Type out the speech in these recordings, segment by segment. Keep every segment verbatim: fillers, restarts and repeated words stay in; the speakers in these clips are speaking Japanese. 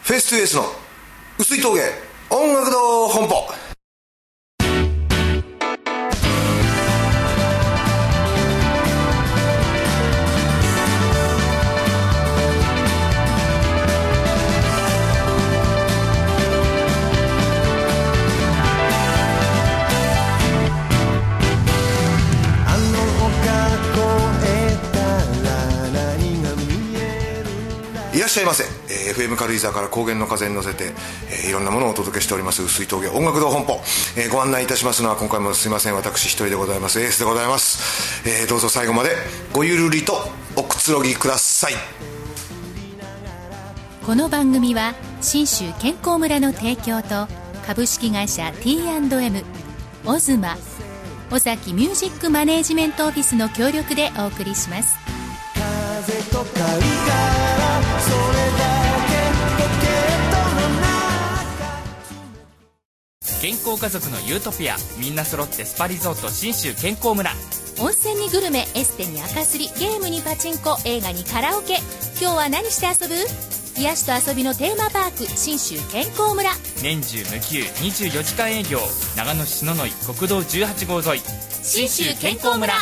フェイストゥエースの薄い峠音楽堂本舗。いらっしゃいませ、えー、エフエム 軽井沢から高原の風に乗せて、えー、いろんなものをお届けしております薄い峠音楽堂本舗、えー、ご案内いたしますのは今回もすいません私一人でございます。エースでございます、えー、どうぞ最後までごゆるりとおくつろぎください。 この番組は信州健康村の提供と株式会社 ティーアンドエム オズマ尾崎ミュージックマネージメントオフィスの協力でお送りします。 風と香りからそれだけポケットの中。 健康家族のユートピア、みんな揃ってスパリゾート信州健康村。 温泉にグルメ、エステに赤すり、ゲームにパチンコ、映画にカラオケ。今日は何して遊ぶ？癒しと遊びのテーマパーク信州健康村。 年中無休にじゅうよじかん営業、長野市篠ノ井国道じゅうはち号沿い信州健康村。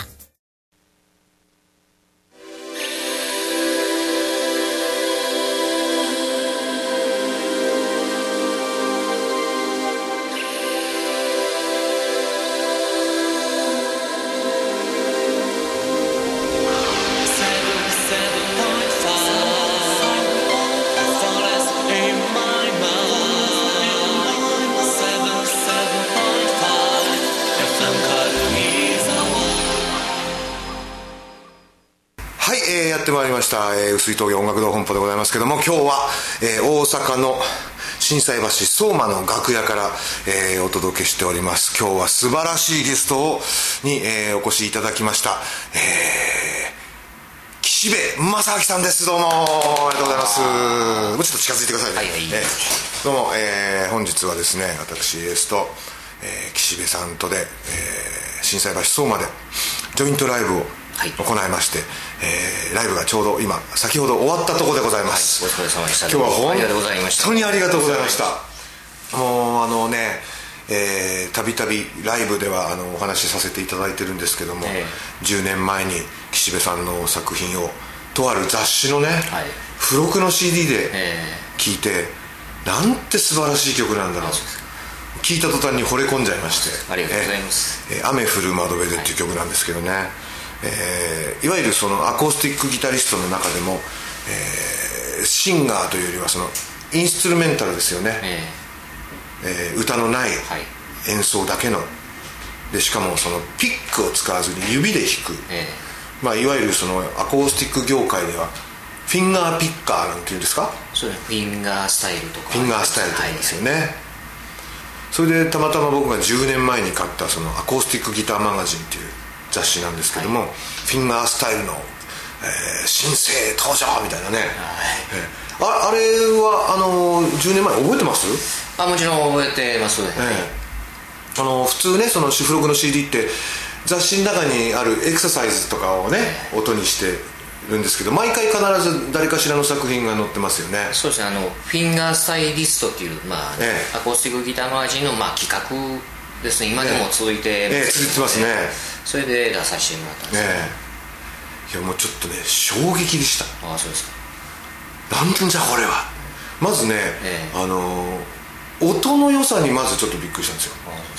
やってまいりました、えー、薄い峠音楽堂本舗でございますけども、今日は、えー、大阪の心斎橋相馬の楽屋から、えー、お届けしております。今日は素晴らしいゲストをに、えー、お越しいただきました、えー、岸辺正明さんです。どうもありがとうございます。もうちょっと近づいてくださいね。はいはい、えー、どうも、えー、本日はですね私エースと、えー、岸辺さんとで、えー、心斎橋相馬でジョイントライブを行いまして、はい、えー、ライブがちょうど今先ほど終わったところでございます、 はい、お疲れ様でした。 今日は本当にありがとうございました。もうあのね、えー、たびたびライブではあのお話しさせていただいてるんですけども、えー、じゅうねんまえに岸辺さんの作品をとある雑誌のね、はい、付録の シーディー で聴いて、えー、なんて素晴らしい曲なんだろう、聴いた途端に惚れ込んじゃいまして。 ありがとうございます、 えー、雨降る窓辺でっていう曲なんですけどね、はい、えー、いわゆるそのアコースティックギタリストの中でも、えー、シンガーというよりはそのインストゥルメンタルですよね、えーえー、歌のない演奏だけので、しかもそのピックを使わずに指で弾く、えーまあ、いわゆるそのアコースティック業界ではフィンガーピッカーなんていうんですか。 そうです、フィンガースタイルとかフィンガースタイルとかですよね、はい、それでたまたま僕がじゅうねんまえに買ったそのアコースティックギターマガジンっていう雑誌なんですけども、はい、フィンガースタイルの、えー、新星登場みたいなね、はい、えー、あ, あれはあのじゅうねんまえ覚えてます？ あ、もちろん覚えてます、えー、あの普通ねその付録の シーディー って雑誌の中にあるエクササイズとかをね、えー、音にしてるんですけど、毎回必ず誰かしらの作品が載ってますよね。 そうですね、あのフィンガースタイリストっていう、まあえー、アコースティックギターマガジンの、まあ、企画ですね。今でも続いてます、 えーえー、続いてますね。 それで出させてもらったんですね、 えー、いやもうちょっとね衝撃でした。 ああ、そうですか。 なんてんじゃこれは。まずね、えー、あの音の良さにまずちょっとびっくりしたんですよ。ああ、そう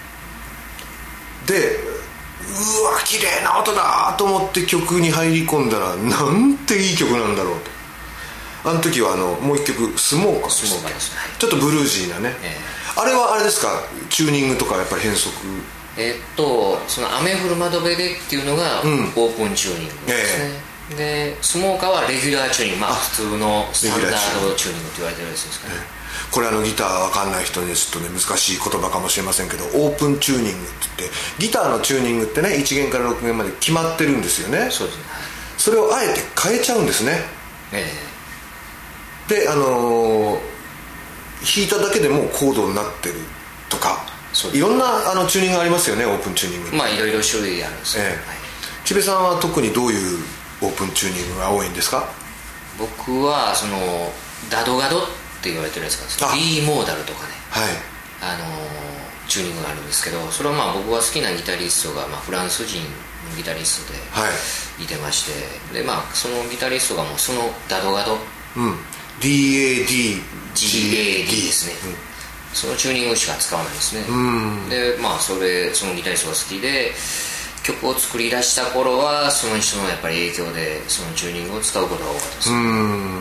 ですか。でうわ綺麗な音だと思って曲に入り込んだらなんていい曲なんだろうと。あの時はあのもう一曲スモーカーですね、ちょっとブルージーなね、えー、あれはあれですか、チューニングとかやっぱり変則。 えー、っとその雨降る窓辺でっていうのがオープンチューニングですね、うん、えー、でスモーカーはレギュラーチューニング、まあ普通のスタンダードチューニングって言われてるやつですかね、 えー、これあのギター分かんない人にちょっとね難しい言葉かもしれませんけど、オープンチューニングって言ってギターのチューニングってねいち弦からろく弦まで決まってるんですよね。 そうですね。 それをあえて変えちゃうんですね、えー、であのー、弾いただけでもコードになってるとか、いろんなあのチューニングがありますよね、オープンチューニング。 まあいろいろ種類あるんですよ、えーはい、 千部さんは特にどういうオープンチューニングが多いんですか？ 僕はそのダドガドっって言われてるやつがですね、 あ D モーダルとかね、 はい、 あのー、チューニングがあるんですけど、それはまあ僕が好きなギタリストが、まあ、フランス人のギタリストでいてまして、はい、でまあそのギタリストがもうそのダドガド、 うん、ディーエーディージーエーディー ですね、うん、そのチューニングしか使わないですね、うん、でまあそれそのギタリストが好きで曲を作り出した頃はその人のやっぱり影響でそのチューニングを使うことが多かったです、うん、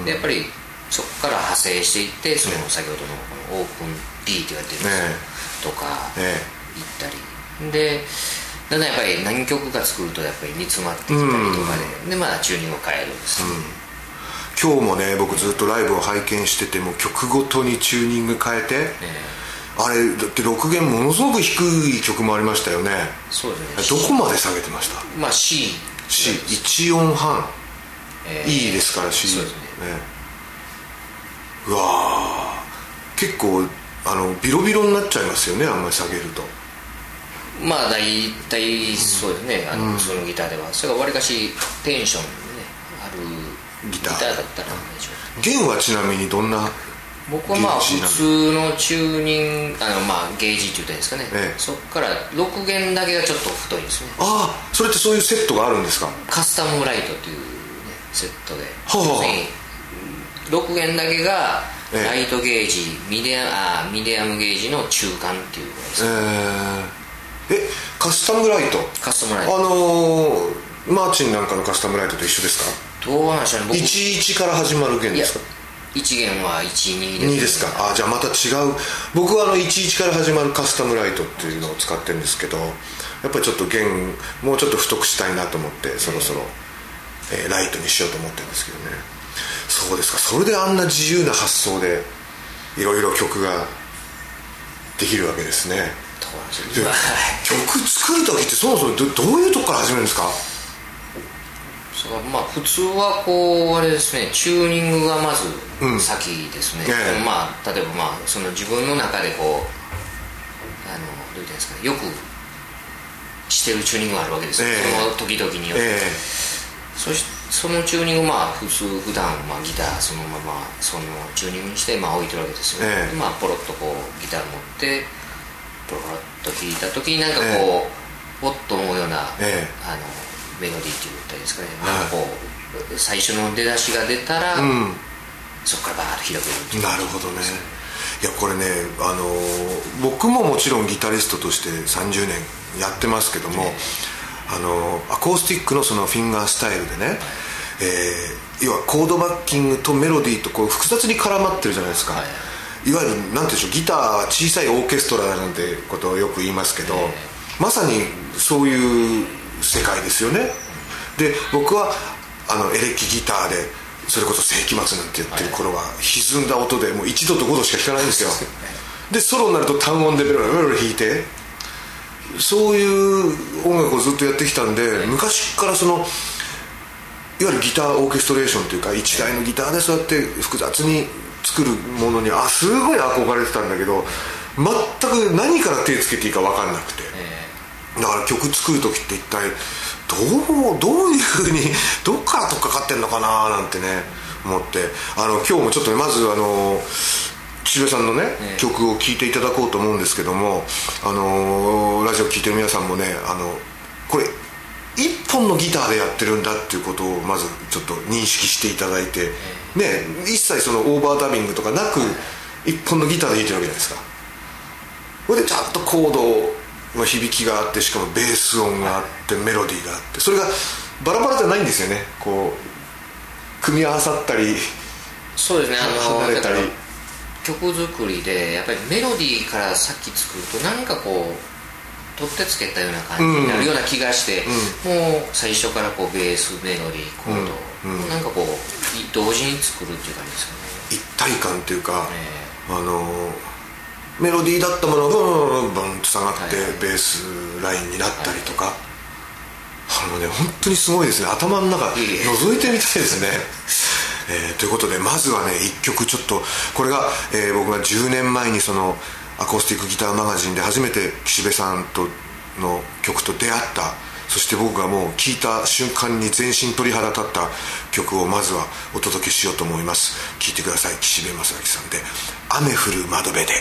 でやっぱりそこから派生していってその先ほどのこのオープン D って言われてるやつとか行ったり、ね、でだんだんやっぱり何曲か作るとやっぱり煮詰まってきたりとかで、でまだチューニングを変えるんです、うん、 今日もね僕ずっとライブを拝見してても曲ごとにチューニング変えて、ね、あれだってろく弦ものすごく低い曲もありましたよね。 そうですね。 どこまで下げてました？ まあ C C いち音半、えー、E ですから C そうですね、ね、 うわー結構あのビロビロになっちゃいますよね、あんまり下げると。 まあ大体そうですね、あの、うん、そのギターではそれがわりかしテンション、ね、あるギターだったらでしょう。 弦はちなみにどんな？ 僕はまあ普通のチューニングあのまあゲージって言ったらいいですかね、ええ、そこからろく弦だけがちょっと太いですね。 ああ、それってそういうセットがあるんですか？ カスタムライトという、ね、セットで、 はあ、 ろく弦だけがライトゲージ、ええ、ミディア、あミディアムゲージの中間っていうぐらいですね、 えー、えカスタムライトカスタムライトあのー、マーチンなんかのカスタムライトと一緒ですか？ どうなんでしょうね。僕いちいちから始まる弦ですか？ いち弦はいちにです、ね、 にですか。あじゃあまた違う。僕はあのいちいちから始まるカスタムライトっていうのを使ってるんですけど、やっぱりちょっと弦もうちょっと太くしたいなと思ってそろそろ、えー、ライトにしようと思ってるんですけどね。そうですか。それであんな自由な発想でいろいろ曲ができるわけですね。で曲作る時ってそもそも ど, どういうとこから始めるんですか？ そうまあ普通はこうあれですね、チューニングがまず先ですね、うん、まあ例えばまあその自分の中でこうあのどういうんですかね、よくしてるチューニングがあるわけですよ、えー、その時々によって、えー、そしそのチューニングまあ普通普段まあギターそのままそのチューニングにしてまあ置いてるわけですよ、えー、まあポロッとこうギター持ってポロポロっと弾いた時になんかこう、えー、おっと思うような、えー、あのメロディーって言ったらいいですかね、なんかこう最初の出だしが出たら、うん、そこからバーッと広げる。 なるほどね。いやこれね、あのー、僕ももちろんギタリストとしてさんじゅうねんやってますけども、ね、あのー、アコースティックのそのフィンガースタイルでね、はい、えー、要はコードバッキングとメロディーとこう複雑に絡まってるじゃないですか、はい、いわゆるなんていうんでしょう、ギターは小さいオーケストラなんてことをよく言いますけど、ね、まさにそういう世界ですよね。で僕はあのエレキギターでそれこそ世紀末なんてやってる頃は歪んだ音でもういちどとごどしか弾かないんですよ。でソロになると単音でベロベロベロ弾いて、そういう音楽をずっとやってきたんで、昔からそのいわゆるギターオーケストレーションというか一台のギターでそうやって複雑に作るものにあすごい憧れてたんだけど、全く何から手つけていいか分かんなくて、だから曲作る時って一体どうどういうふうにどっからとっかかってんのかななんてね思って、あの今日もちょっと、ね、まずあの岸辺さんのね、ね曲を聴いていただこうと思うんですけども、あのラジオ聴いてる皆さんもね、あのこれ一本のギターでやってるんだっていうことをまずちょっと認識していただいて、ね、一切そのオーバーダビングとかなく一本のギターで弾いてるわけじゃないですか。これでちゃんとコードの響きがあって、しかもベース音があってメロディーがあって、それがバラバラじゃないんですよね。こう組み合わさったり、 そうですね、あの離れたり、曲作りでやっぱりメロディーからさっき作ると何かこう取ってつけたような感じになるような気がして、うん、もう最初からこうベースメロディーコード、うんうん、なんかこう同時に作るっていう感じですかね。 一体感っていうか、えー、あのメロディーだったものがブンブンと下がって、はいはい、ベースラインになったりとか、はい、あのね本当にすごいですね。頭の中覗いてみたいですね。えー、ということでまずはね一曲ちょっとこれが、えー、僕がじゅうねんまえにそのアコースティックギターマガジンで初めて岸辺さんとの曲と出会ったそして僕がもう聴いた瞬間に全身鳥肌立った曲をまずはお届けしようと思います。聴いてください。岸辺正明さんで雨降る窓辺で。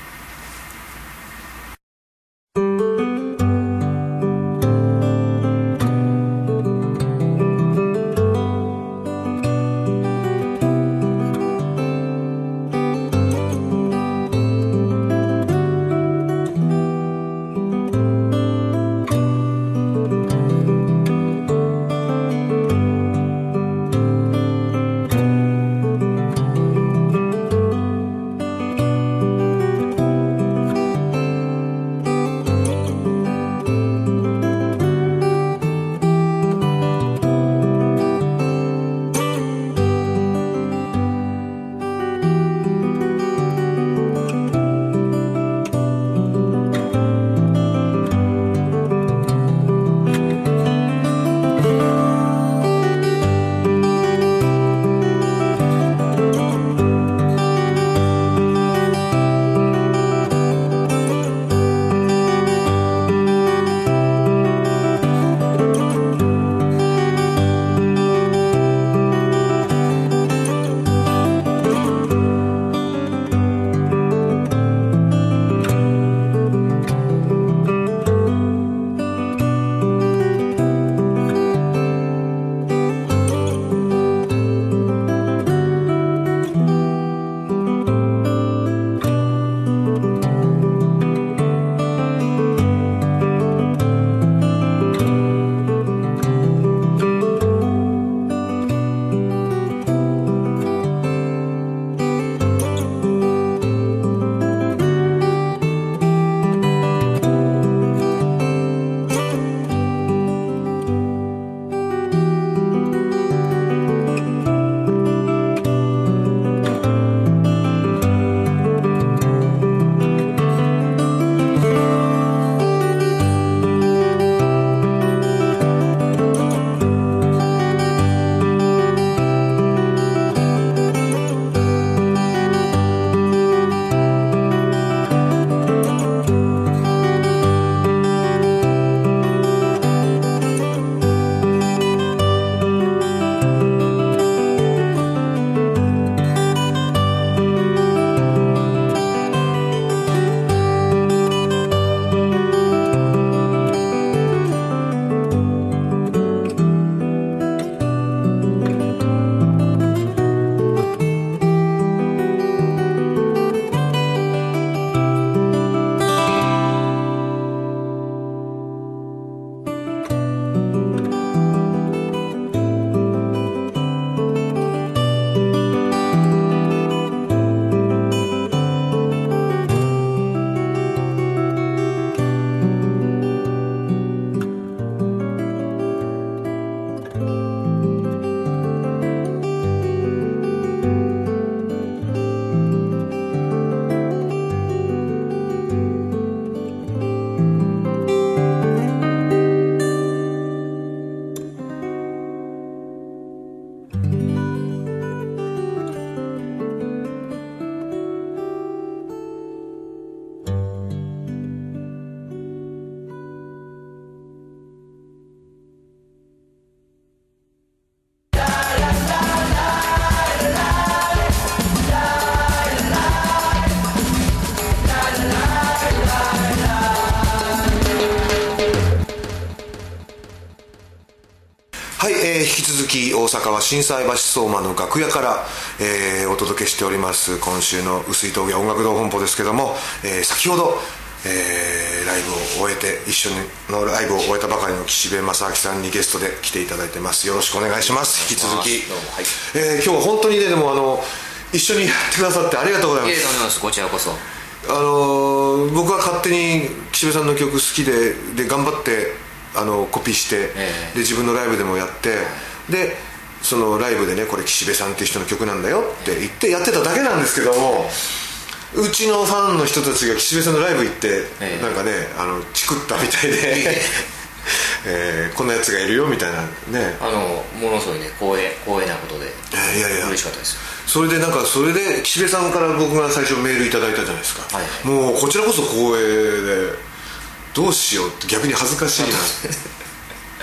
はい、えー、引き続き大阪は心斎橋相馬の楽屋から、えー、お届けしております今週の碓井峠音楽堂本舗ですけども、えー、先ほど、えー、ライブを終えて一緒のライブを終えたばかりの岸辺正明さんにゲストで来ていただいてます。よろしくお願いします。引き続き、はいえー、今日は本当にねでもあの一緒にやってくださってありがとうございます。 いえとんでもないです。こちらこそあのー、僕は勝手に岸辺さんの曲好きでで頑張ってあのコピーして、えー、で自分のライブでもやってでそのライブでねこれ岸辺さんっていう人の曲なんだよって言ってやってただけなんですけども、えー、うちのファンの人たちが岸辺さんのライブ行って、えー、なんかねあのチクったみたいで、えー、こんなやつがいるよみたいなねあのものすごいね光栄光栄なことで、えー、いやいや嬉しかったです。 それでなんかそれで岸辺さんから僕が最初メールいただいたじゃないですか、はい、もうこちらこそ光栄でどうしようって逆に恥ずかしいな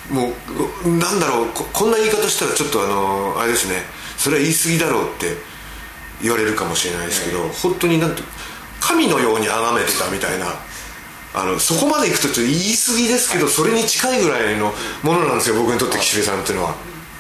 もうなんだろう こ, こんな言い方したらちょっとあのあれですね、それは言い過ぎだろうって言われるかもしれないですけど、本当になんて神のように崇めてたみたいな、あのそこまでいくとちょっと言い過ぎですけど、それに近いぐらいのものなんですよ、僕にとって岸辺さんっていうのは。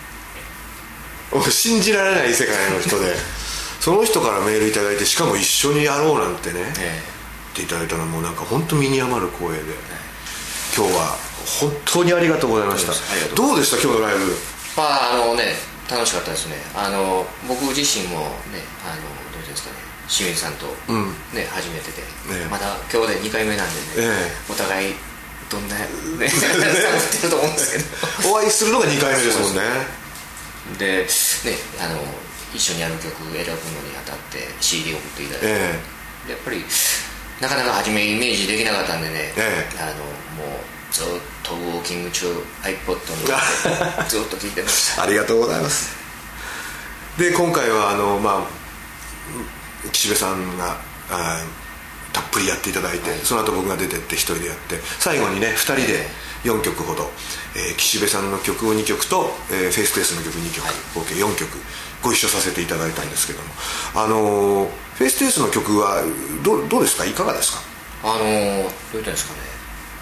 信じられない世界の人でその人からメールいただいて、しかも一緒にやろうなんてね、ええ、っていただいたのもなんか本当身に余る光栄で、今日は本当にありがとうございました。どうでした今日のライブ？ まああのね、楽しかったですね。あの僕自身もね、あのどういうんですかね、清水さんと、ね、うん、初めてで、ね、まだ今日でにかいめなんでね、ええ、お互いどんなね探ってると思うんですけどお会いするのがにかいめですもんね。 で、ね、あの一緒にやる曲選ぶのにあたって シーディー を送っていただいて、ええ、でやっぱりなかなか初めイメージできなかったんでね、ええ、あのもうずっとウォーキング中 iPod にずっと聴いてましたありがとうございます。で今回はあの、まあ、岸辺さんがあたっぷりやっていただいて、はい、その後僕が出てって一人でやって、最後にねふたりでよんきょくほど、えー、岸辺さんの曲をにきょくと、えー、フェイステースの曲にきょく、はい、合計よんきょくご一緒させていただいたんですけども、あのー、フェイステースの曲はど う, どうですか、いかがですか？ あのー、どういったんですかね、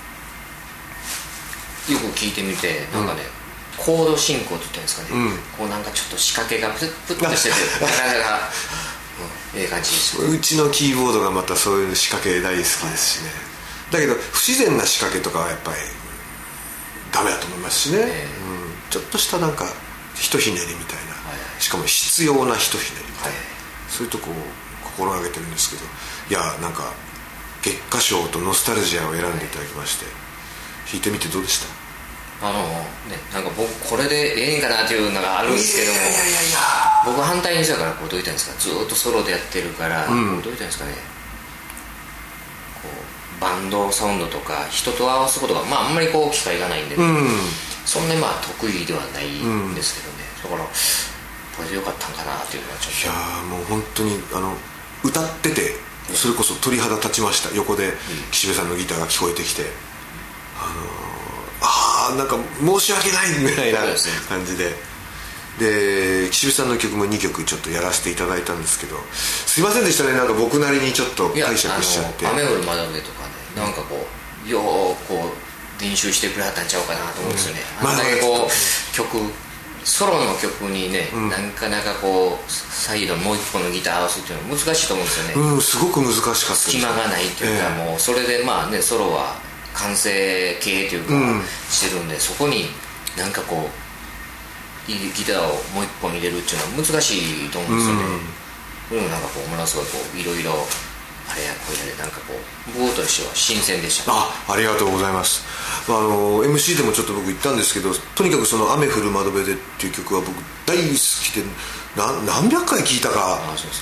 よく聞いてみてなんかね、うん、コード進行って言ったんですかね、うん、こうなんかちょっと仕掛けがプップッとしててなかなかええ感じです。 うちのキーボードがまたそういう仕掛け大好きですしね、はい、だけど不自然な仕掛けとかはやっぱりダメだと思いますしね、えーうん、ちょっとしたなんかひとひねりみたいな、はい、しかも必要なひとひねりみたいな、はい、そういうとこを心がけてるんですけど、いやなんか月下賞とノスタルジアを選んでいただきまして、はい、弾いてみてどうでした？ あのね、なんか僕これでええんかなっていうのがあるんですけども、いやいやいやいや僕反対にしたからこうどういったんですか、ずっとソロでやってるから、うん、どういったんですかね、こうバンドサウンドとか人と合わすことが、まあ、あんまりこう機会がないんで、ね、うん、そんなにまあ得意ではないんですけどね、うん、だからこれでよかったんかなっていうのはちょっと。 いやもう本当にあの歌っててそれこそ鳥肌立ちました。横で岸辺さんのギターが聞こえてきて、あのあなんか申し訳ないぐらいな感じで、で岸辺さんの曲もにきょくちょっとやらせていただいたんですけど、すいませんでしたね、なんか僕なりにちょっと解釈しちゃって。 雨降る窓辺とかね、なんかこうようこう練習してくれはったんちゃうかなと思うんですよね、うん、あんだけこう曲ソロの曲にね、うん、なかなかこうサイドもう一本のギター合わすっていうのは難しいと思うんですよね、 うん、すごく難しかったです。 隙間がないっていうか、えー、もうそれでまあねソロは完成形というか、うん、してるんで、そこになんかこうギターをもう一本入れるっていうのは難しいと思うんですよね、うん、でもなんかこうものすごいこういろいろあれやこれやでなんかこう僕としては新鮮でした、ね、 あ, ありがとうございます。あの エムシー でもちょっと僕言ったんですけど、とにかくその雨降る窓辺でっていう曲は僕大好きでな何百回聴いたか。あそうです。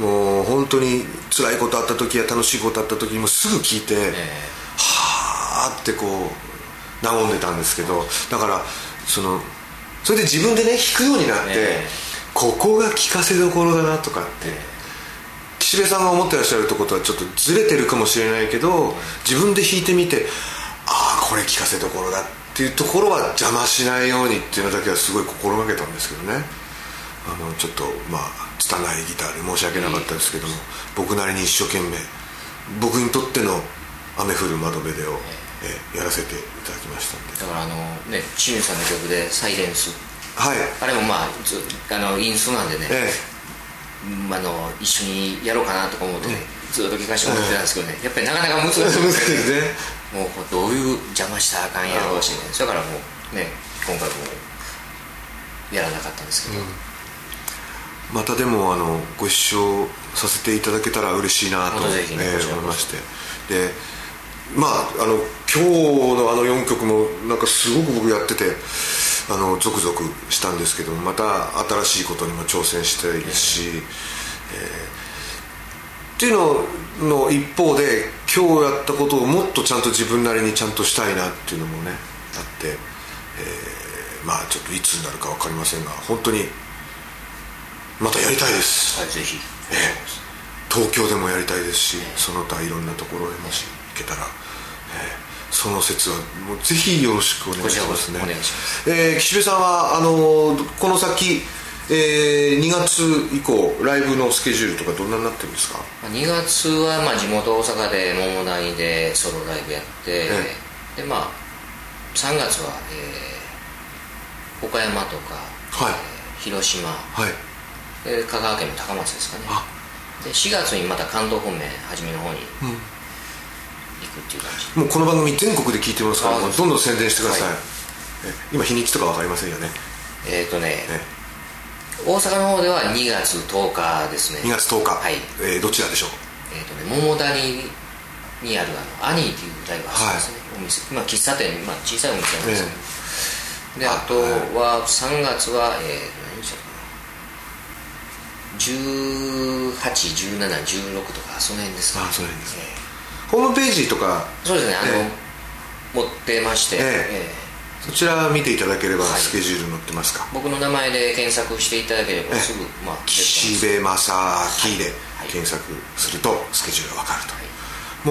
もう本当に辛いことあった時や楽しいことあった時にもすぐ聴いて、えー、はーってこう和んでたんですけど、だからそのそれで自分でね弾くようになって、えー、ここが聴かせどころだなとかって、えー、岸辺さんが思ってらっしゃるところとはちょっとずれてるかもしれないけど、自分で弾いてみてああこれ聴かせどころだっていうところは邪魔しないようにっていうのだけはすごい心がけたんですけどね。あのちょっとまあ拙いギターで申し訳なかったですけども、僕なりに一生懸命僕にとっての雨降る窓辺でを、えー、やらせていただきましたんで。 だからあのね清水さんの曲でサイレンス、 はい、 あれもまあずあのインストなんでね、えー、あの一緒にやろうかなとか思ってね、うん、ずっと聴かせてもらってたんですけどね、やっぱりなかなか難しいですねもうどういう邪魔したらあかんやろうしね、それからもうね今回もやらなかったんですけど、うん、 またでもあのご一緒させていただけたら嬉しいなと、ねえー、思いまして、でまああの今日のあのよんきょくもなんかすごく僕やっててあのゾクゾクしたんですけども、また新しいことにも挑戦したいですし、えー、っていうのの一方で今日やったことをもっとちゃんと自分なりにちゃんとしたいなっていうのもねあって、えー、まあちょっといつになるか分かりませんが本当にまたやりたいです、 はい、ぜひ、 えー、東京でもやりたいですし、その他いろんなところへもし行けたら、えー、 その説はもうぜひよろしくお願いしますね。 お願いします。 えー、岸辺さんはあのこの先、えー、にがつ以降ライブのスケジュールとかどんなになってるんですか？ にがつはまあ地元大阪で桃谷でソロライブやって、ええ、でまあさんがつは、えー、岡山とか、はい、えー、広島、はい、で香川県の高松ですかね。でしがつにまた関東方面初めの方に、うん、行くっていう感じ。 もうこの番組全国で聞いてますから、どんどん宣伝してください。はい、今日にちとか分かりませんよね。 えっ、ー、とね、え大阪の方ではにがつとおかですね。 にがつとおか、 はい、 えー、どちらでしょう？ えっ、ー、とね、桃谷にあるあのアニーっていうライブハウスですね、はい、お店、まあ、喫茶店、まあ、小さいお店なんですけど、えー、であとはさんがつは、えー、何日だったかな、じゅうはち、じゅうなな、じゅうろくとかその辺ですかね。 あ、その辺ですね、えー、ホームページとかそうですね、あの、えー、持ってまして、えーえー、そちら見ていただければスケジュール載ってますか？はい、 僕の名前で検索していただければすぐ、まあ、 岸辺正明で検索するとスケジュールが分かると、はい、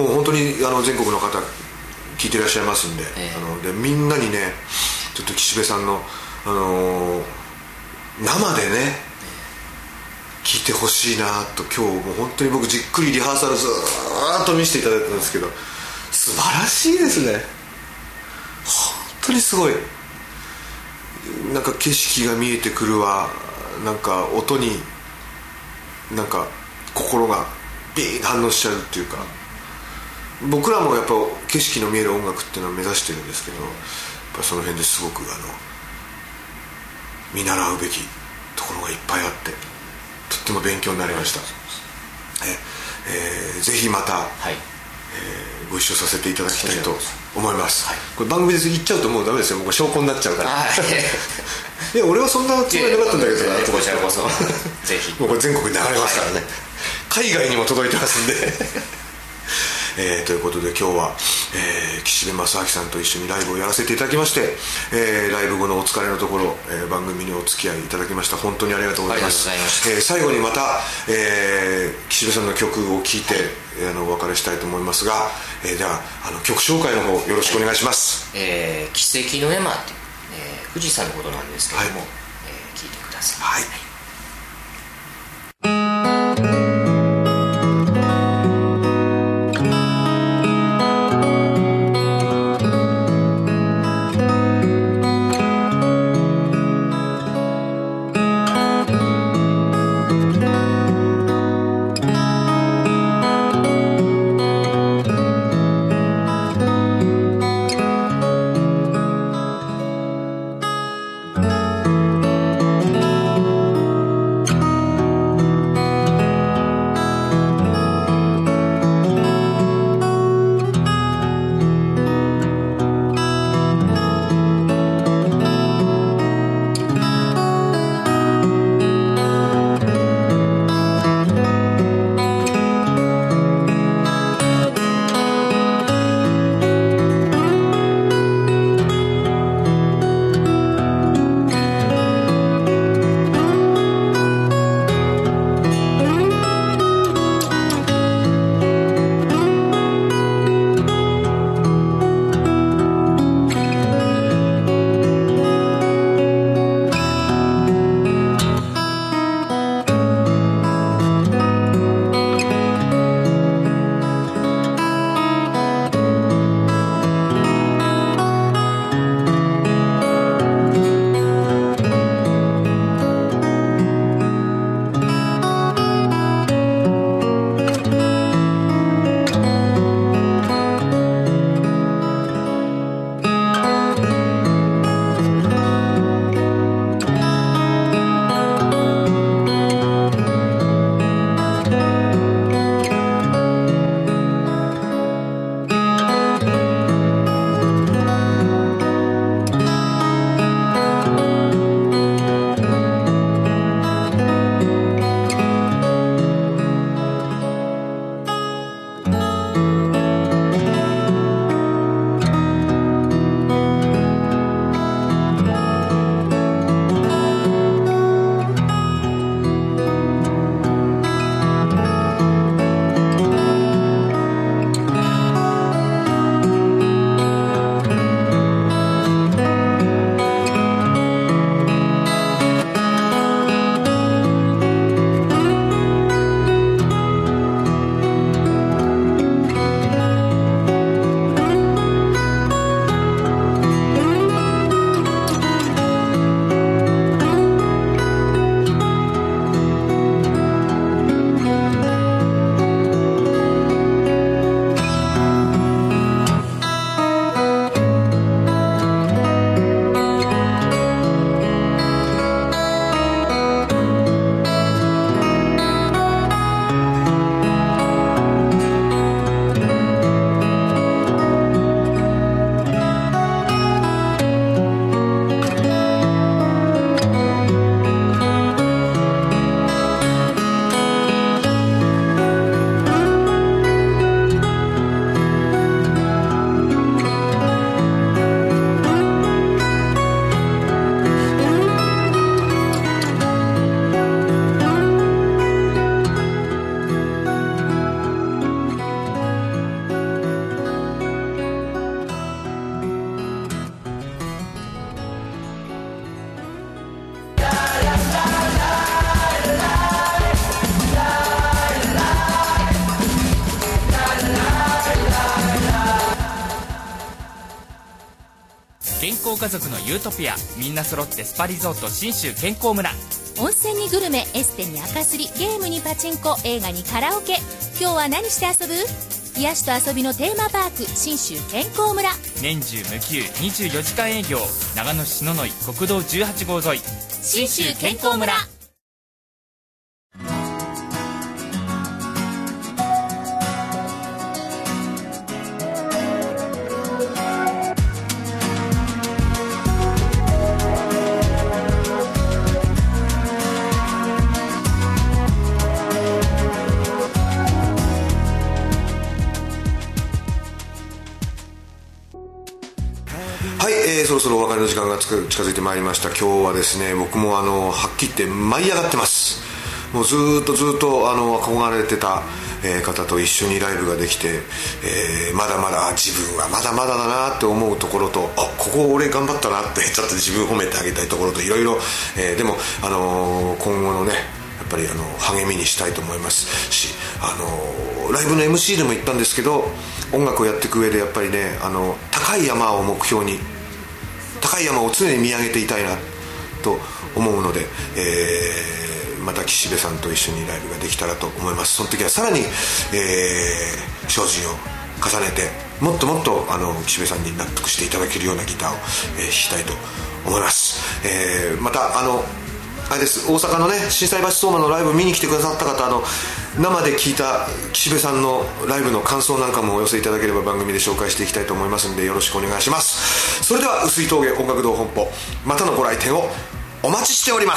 もう本当にあの全国の方聞いていらっしゃいますんで、えー、あのでみんなにねちょっと岸辺さんの、あのー、生でね聞いてほしいなと、今日もう本当に僕じっくりリハーサルずーっと見せていただいたんですけど、素晴らしいですね。本当にすごい。なんか景色が見えてくるわ、なんか音になんか心がビーンと反応しちゃうっていうか、僕らもやっぱ景色の見える音楽っていうのを目指してるんですけど、やっぱその辺ですごくあの見習うべきところがいっぱいあって、とっても勉強になりました。ええー、ぜひまた、はい、えー、ご一緒させていただきたいと思います。はい、これ番組で言っちゃうともうダメですよ、僕証拠になっちゃうから。いや俺はそんなつもりなかったんだけどな、 こちらこそぜひもうこれ全国に流れますからね、はい、海外にも届いてますんでえー、ということで今日は、えー、岸辺正明さんと一緒にライブをやらせていただきまして、えー、ライブ後のお疲れのところ、えー、番組にお付き合いいただきました。本当にありがとうございます。 ありがとうございました。 えー、最後にまた、えー、岸辺さんの曲を聴いて、はい、あのお別れしたいと思いますが、えー、ではあの曲紹介の方よろしくお願いします。 はい、えー、奇跡の山っていう、えー、富士山のことなんですけども、はい、えー、聴いてください。はい、 康家族のユートピア、みんな揃ってスパリゾート信州健康村。 温泉にグルメ、エステに赤すり、ゲームにパチンコ、映画にカラオケ。今日は何して遊ぶ？癒しと遊びのテーマパーク、信州健康村。 年中無休にじゅうよじかん営業、長野市篠ノ井国道じゅうはち号沿い、 信州健康村。 そろそろお別れの時間が近づいてまいりました。今日はですね、僕もあのはっきり言って舞い上がってます。もうずっとずっとあの憧れてた、えー、方と一緒にライブができて、えー、まだまだ自分はまだまだだなって思うところと、あ、ここ俺頑張ったなってちょっと自分を褒めてあげたいところと、いろいろ、えー、でも、あのー、今後のねやっぱりあの励みにしたいと思いますし、あのライブの エムシー でも言ったんですけど、音楽をやっていく上でやっぱりね、あの高い山を目標に、高い山を常に見上げていたいなと思うので、えー、また岸辺さんと一緒にライブができたらと思います。その時はさらに、えー、精進を重ねて、もっともっとあの岸辺さんに納得していただけるようなギターを、えー、弾きたいと思います。えー、またあのあれです、大阪のね心斎橋相馬のライブ見に来てくださった方、あの生で聞いた岸辺さんのライブの感想なんかもお寄せいただければ番組で紹介していきたいと思いますので、よろしくお願いします。それでは碓氷峠音楽堂本舗、またのご来店をお待ちしております。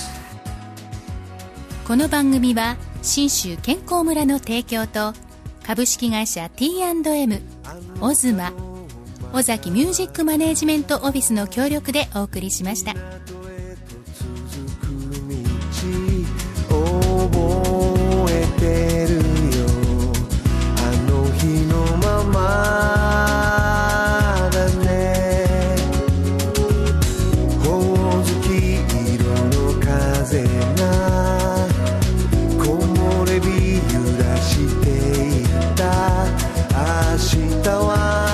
この番組は信州健康村の提供と株式会社 ティーアンドエム、 オズマ、尾崎ミュージックマネージメントオフィスの協力でお送りしました。 覚えてるよ、あの日のままだね。ほおずき色の風が木漏れ日揺らしていた。明日は